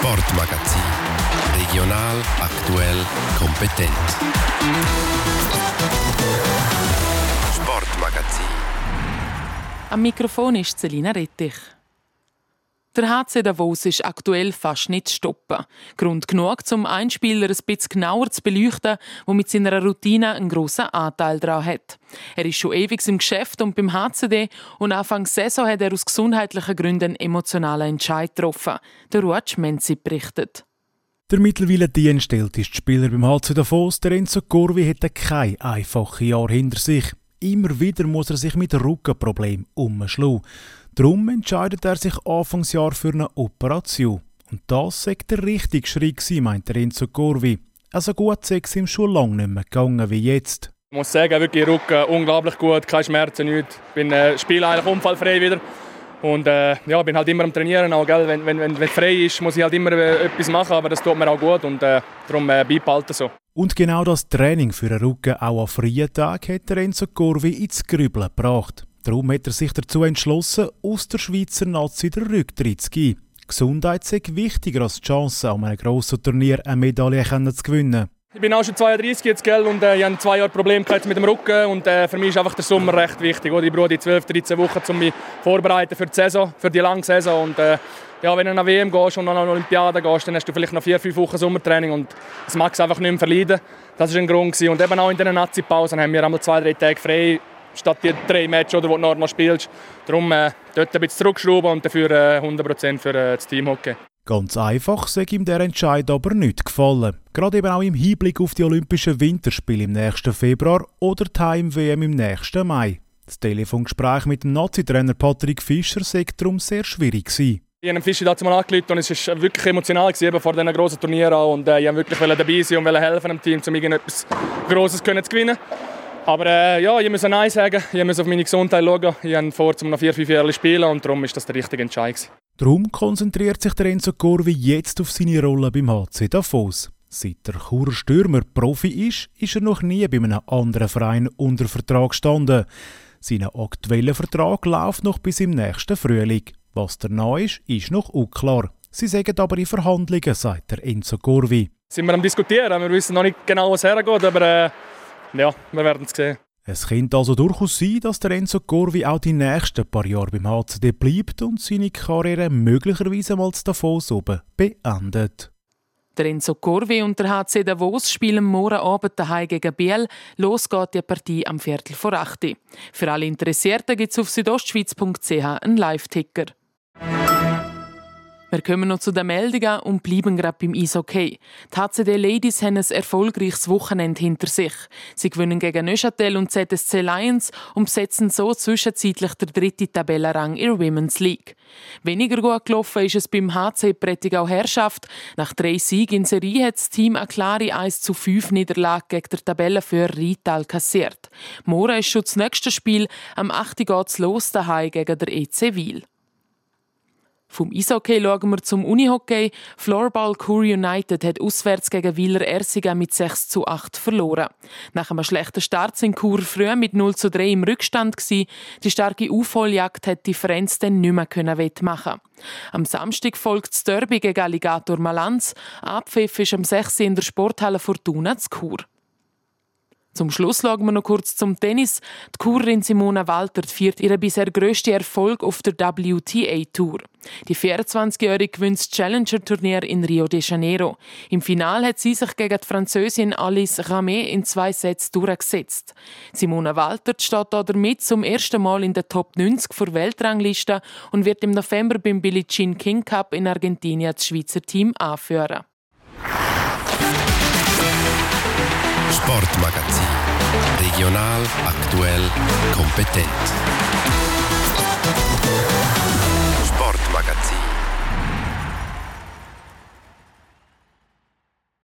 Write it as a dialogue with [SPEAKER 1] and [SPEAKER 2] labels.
[SPEAKER 1] Sportmagazin. Regional, aktuell, kompetent. Sportmagazin.
[SPEAKER 2] Am Mikrofon ist Selina Rettich. Der HC Davos ist aktuell fast nicht zu stoppen. Grund genug, um einen Spieler ein bisschen genauer zu beleuchten, der mit seiner Routine einen grossen Anteil daran hat. Er ist schon ewig im Geschäft und beim HCD und Anfang Saison hat er aus gesundheitlichen Gründen einen emotionalen Entscheid getroffen. Der Ruach Menzi berichtet.
[SPEAKER 3] Der mittlerweile dienstälteste Spieler beim HC Davos, der Enzo Corvi, hat kein einfaches Jahr hinter sich. Immer wieder muss er sich mit Rückenproblemen umschlagen. Darum entscheidet er sich Anfangsjahr für eine Operation. Und das sei der richtige Schritt gewesen, meint Enzo Corvi. Also gut sei es ihm schon lange nicht mehr gegangen wie jetzt.
[SPEAKER 4] Ich muss sagen, wirklich Rücken unglaublich gut, keine Schmerzen, nichts. Ich bin spiele eigentlich unfallfrei wieder. Und bin halt immer am Trainieren. Auch, gell? Wenn frei ist, muss ich halt immer etwas machen, aber das tut mir auch gut und darum beibehalten so.
[SPEAKER 3] Und genau das Training für den Rücken auch an freien Tagen hat Enzo Corvi ins Grübeln gebracht. Darum hat er sich dazu entschlossen, aus der Schweizer Nazi den Rücktritt zu geben. Gesundheit sei wichtiger als die Chance, an einem grossen Turnier eine Medaille zu gewinnen.
[SPEAKER 4] Ich bin auch schon 32 jetzt, gell, und ich habe 2 Jahre Probleme mit dem Rücken. Und für mich ist einfach der Sommer recht wichtig. Oder? Ich brauche die 12-13 Wochen, um mich vorzubereiten für die Saison, für die lange Saison. Und wenn du nach WM gehst und an eine Olympiade gehst, dann hast du vielleicht noch 4-5 Wochen Sommertraining. Und das mag es einfach nicht mehr verleiden. Das war ein Grund. Und eben auch in den Nazi-Pausen haben wir einmal 2-3 Tage frei, statt die 3 Matches, die du noch spielst. Darum dort ein bisschen zurückschrauben und dafür 100% für das Teamhockey.
[SPEAKER 3] Ganz einfach sei ihm der Entscheid aber nicht gefallen. Gerade eben auch im Hinblick auf die Olympischen Winterspiele im nächsten Februar oder die Heim-WM im nächsten Mai. Das Telefongespräch mit dem Nazi-Trainer Patrick Fischer sei darum sehr schwierig gewesen.
[SPEAKER 4] Ich habe Fischer dazu mal angerufen und es war wirklich emotional gewesen, vor diesen grossen Turnieren. Und ich wollte wirklich dabei sein und helfen dem Team, um irgendetwas Grosses zu gewinnen. Aber ich muss Nein sagen, ich muss auf meine Gesundheit schauen. Ich habe vor, noch 4-5 Jahre spielen und darum ist das der richtige Entscheid gewesen.
[SPEAKER 3] Darum konzentriert sich der Enzo Corvi jetzt auf seine Rolle beim HC Davos. Seit der Churer Stürmer Profi ist er noch nie bei einem anderen Verein unter Vertrag gestanden. Sein aktueller Vertrag läuft noch bis im nächsten Frühling. Was danach ist noch unklar. Sie sagen aber in Verhandlungen, sagt der Enzo Corvi.
[SPEAKER 4] Sind wir am Diskutieren, wir wissen noch nicht genau, was hergeht, aber wir werden es sehen.
[SPEAKER 3] Es könnte also durchaus sein, dass der Enzo Corvi auch die nächsten paar Jahre beim HCD bleibt und seine Karriere möglicherweise mal zu Davos oben beendet.
[SPEAKER 2] Der Enzo Corvi und der HC Davos spielen morgen Abend daheim gegen Biel. Los geht die Partie am 7:45. Für alle Interessierten gibt es auf südostschweiz.ch einen Live-Ticker. Wir kommen noch zu den Meldungen und bleiben gerade beim Eishockey. Die HCD Ladies haben ein erfolgreiches Wochenende hinter sich. Sie gewinnen gegen Neuchâtel und ZSC Lions und besetzen so zwischenzeitlich den 3. Tabellenrang in der Women's League. Weniger gut gelaufen ist es beim HC Prättigau Herrschaft. Nach 3 Siegen in Serie hat das Team eine klare 1:5 Niederlage gegen den Tabellenführer Rital kassiert. Morgen ist schon das nächste Spiel. Am 8. geht es los daheim gegen der EC Wil. Vom Eishockey schauen wir zum Unihockey. Floorball Chur United hat auswärts gegen Wieler Ersigen mit 6:8 verloren. Nach einem schlechten Start sind Chur früh mit 0:3 im Rückstand gewesen. Die starke Aufholjagd hat die Differenz dann nicht mehr wettmachen. Am Samstag folgt das Derby gegen Alligator Malanz. Abpfiff ist am 6. in der Sporthalle Fortuna zu Chur. Zum Schluss schauen wir noch kurz zum Tennis. Die Churerin Simona Walter feiert ihren bisher grössten Erfolg auf der WTA-Tour. Die 24-Jährige gewinnt das Challenger-Turnier in Rio de Janeiro. Im Finale hat sie sich gegen die Französin Alice Ramet in 2 Sätzen durchgesetzt. Simona Walter steht damit zum ersten Mal in der Top 90 der Weltrangliste und wird im November beim Billie Jean King Cup in Argentinien das Schweizer Team anführen.
[SPEAKER 1] Sportmagazin. Regional, aktuell, kompetent. Sportmagazin.